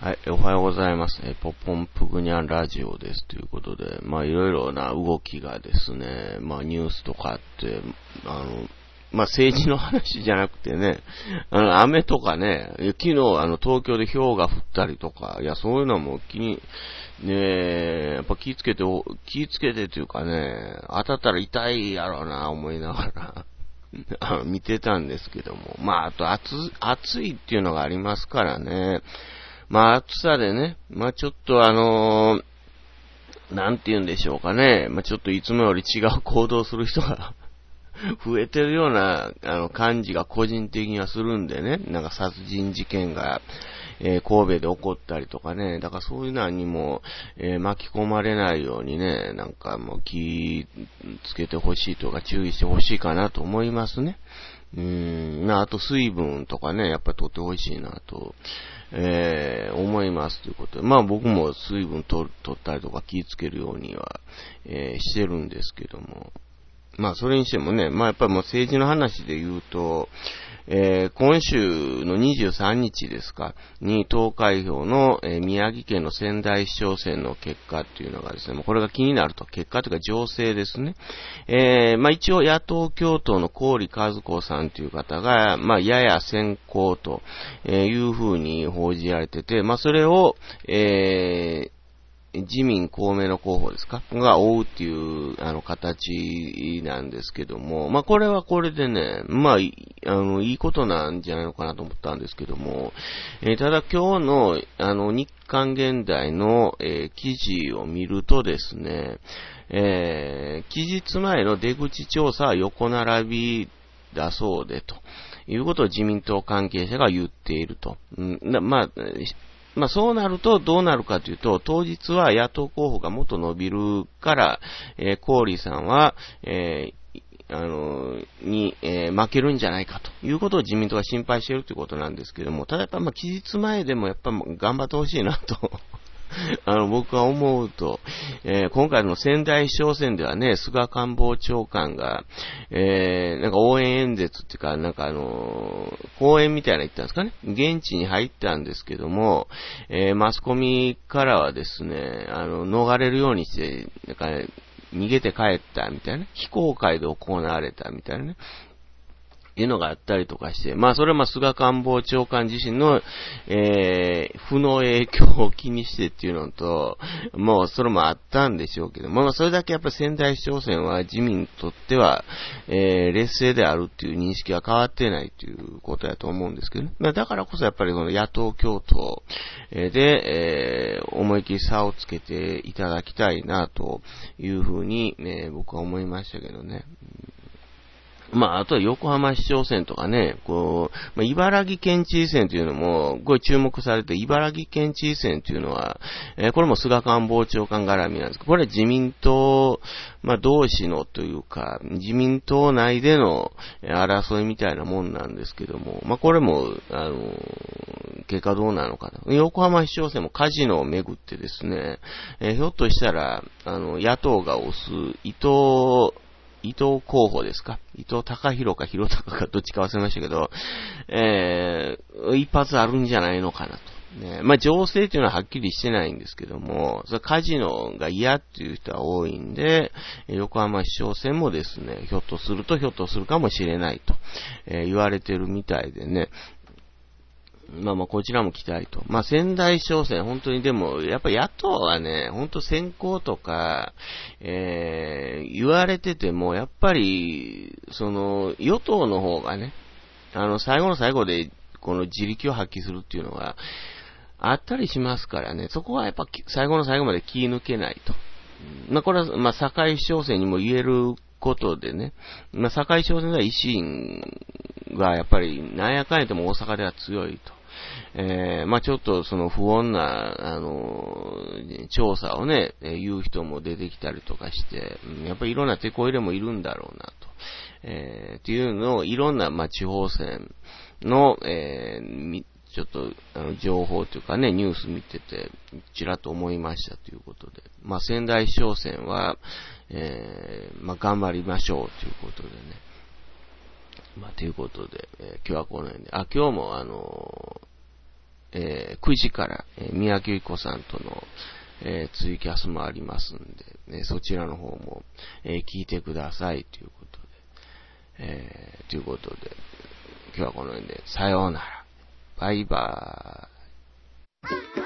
はい、おはようございます。ポポンプグニャンラジオです。ということで、いろいろな動きがですね、ニュースとかって、政治の話じゃなくてね、雨とかね、昨日東京で氷が降ったりとか、いや、そういうのもやっぱ気ぃつけてというかね、当たったら痛いやろうな、思いながら、見てたんですけども、あと暑いっていうのがありますからね、暑さでね、ちょっとなんて言うんでしょうかね、ちょっといつもより違う行動する人が増えてるような、感じが個人的にはするんでね、なんか殺人事件が、神戸で起こったりとかね、だからそういうのにも、巻き込まれないようにね、なんかもう気つけてほしいとか注意してほしいかなと思いますね。あと水分とかね、やっぱり取ってほしいなと、思いますということで、僕も水分取ったりとか気つけるようには、してるんですけども、それにしてもね、やっぱりもう政治の話で言うと、今週の23日ですか、に投開票の、宮城県の仙台市長選の結果っていうのがですね、これが気になると、結果というか情勢ですね。一応野党共闘の郡和子さんという方が、やや先行というふうに報じられてて、それを、自民公明の候補ですかが追うっていう、形なんですけども、これはこれでね、いいことなんじゃないのかなと思ったんですけども、ただ今日の、日刊現代の、記事を見るとですね、期日前の出口調査は横並びだそうで、ということを自民党関係者が言っていると。そうなるとどうなるかというと、当日は野党候補がもっと伸びるから、郡さんは、負けるんじゃないかということを自民党が心配しているということなんですけども、ただやっぱ期日前でもやっぱ頑張ってほしいなと。僕は思うと、今回の仙台市長選ではね、菅官房長官が、なんか応援演説っていうか、講演みたいなの言ったんですかね。現地に入ったんですけども、マスコミからはですね、逃れるようにして、なんか、逃げて帰ったみたいな、非公開で行われたみたいなね。いうのがあったりとかして、それは菅官房長官自身の、負の影響を気にしてっていうのと、それもあったんでしょうけど、それだけやっぱり仙台市長選は自民にとっては、劣勢であるっていう認識は変わってないということだと思うんですけどね。だからこそやっぱりこの野党共闘で、思い切り差をつけていただきたいなというふうに、僕は思いましたけどね。あとは横浜市長選とかね、茨城県知事選というのも、これ注目されて、茨城県知事選というのは、これも菅官房長官絡みなんですけど、これは自民党、同士のというか、自民党内での争いみたいなもんなんですけども、これも、結果どうなのかと。横浜市長選もカジノをめぐってですね、ひょっとしたら、野党が推す伊藤候補ですか？伊藤隆弘か弘隆かどっちか忘れましたけど、一発あるんじゃないのかなと。ね、情勢というのははっきりしてないんですけども、それカジノが嫌っていう人は多いんで、横浜市長選もですね、ひょっとするかもしれないと、言われてるみたいでね、こちらも期待と。仙台市長選、本当にでも、やっぱ野党はね、本当先行とか、言われてても、やっぱり、与党の方がね、最後の最後で、この自力を発揮するっていうのが、あったりしますからね、そこはやっぱ最後の最後まで気抜けないと。これは、堺市長選にも言えることでね、堺市長選では維新がやっぱり、なんやかんやでも大阪では強いと。ちょっとその不穏な、調査をね、言う人も出てきたりとかして、やっぱりいろんな手こ入れもいるんだろうなと。っていうのをいろんな、地方選の、ちょっと、情報というかね、ニュース見てて、ちらっと思いましたということで。仙台市長選は、頑張りましょうということでね。ということで、今日はこの辺で。今日も 9時から、宮城由子さんとの、ツイキャスもありますんで、そちらの方も、聞いてくださいということで、今日はこの辺で、さようなら。バイバーイ。